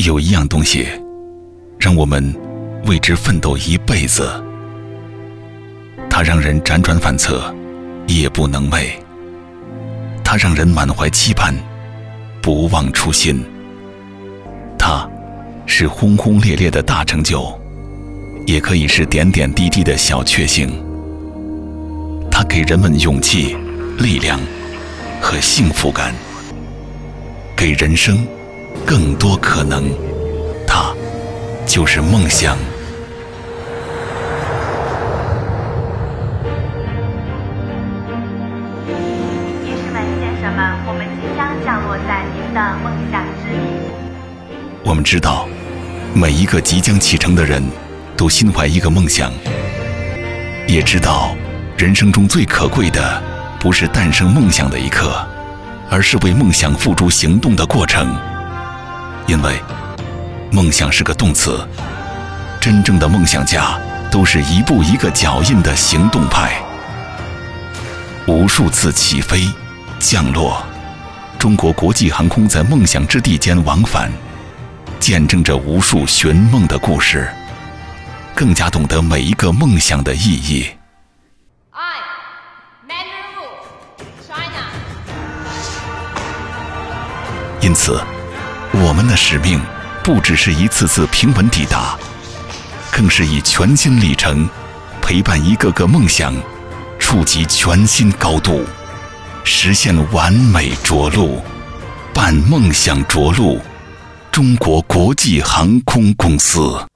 有一样东西，让我们为之奋斗一辈子。它让人辗转反侧，夜不能寐；它让人满怀期盼，不忘初心。它是轰轰烈烈的大成就，也可以是点点滴滴的小确幸。它给人们勇气、力量和幸福感，给人生更多可能。它就是梦想。 女士们、先生们，我们即将降落在您的梦想之地。 我们知道，每一个即将启程的人都心怀一个梦想，也知道人生中最可贵的不是诞生梦想的一刻，而是为梦想付诸行动的过程。因为梦想是个动词，真正的梦想家都是一步一个脚印的行动派。无数次起飞、降落，中国国际航空在梦想之地间往返，见证着无数寻梦的故事，更加懂得每一个梦想的意义。因此，我们的使命不只是一次次平稳抵达，更是以全新里程陪伴一个个梦想触及全新高度，实现完美着陆。伴梦想着陆，中国国际航空公司。